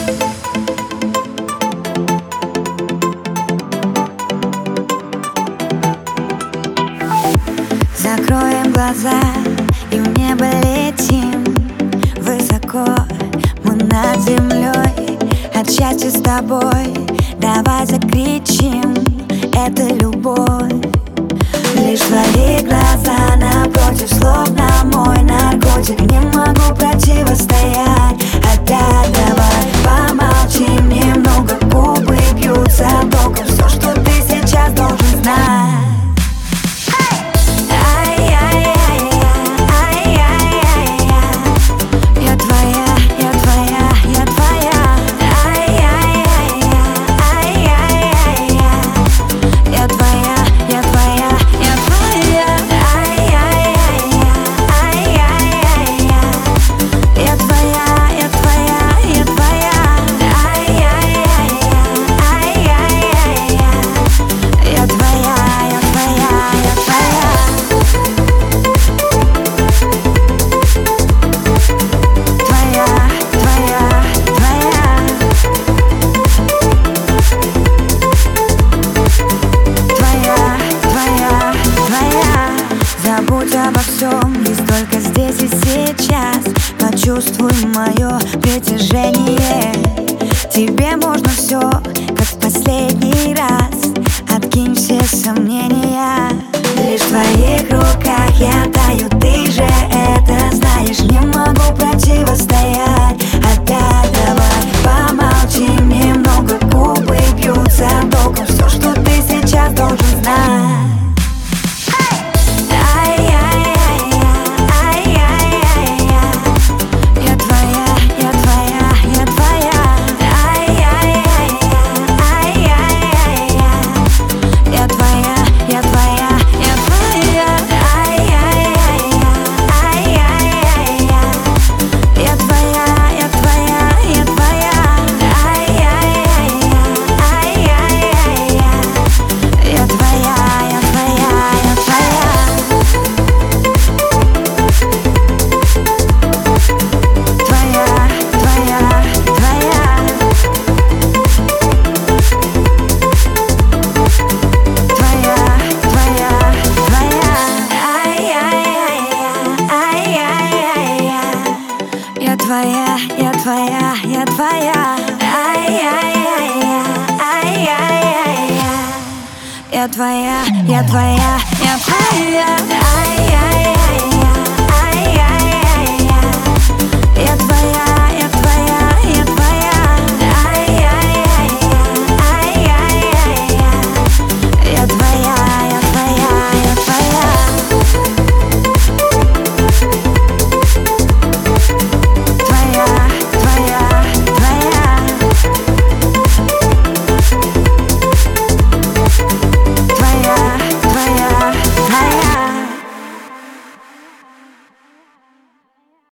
Закроем глаза и в небо летим высоко, мы над землей от счастья с тобой. Давай закричим, это любовь. Лишь твои глаза напротив, словно мой наркотик. Не могу противостоять, опять давай помолчим немного. Губы бьются током, все, что ты сейчас должен знать. Забудь обо всем, есть только здесь и сейчас. Почувствуй мое притяжение. Тебе можно все, как в последний раз. Откинь все сомнения. Лишь в твоих руках я таю, ты же это знаешь. Не могу противостоять, опять давай помолчим немного. Губы бьются током, все, что ты сейчас должен знать. Я твоя, я твоя, ай-яй-яй-я, ай-яй-яй-я. Я твоя, я твоя, я твоя, ай-яй-яй.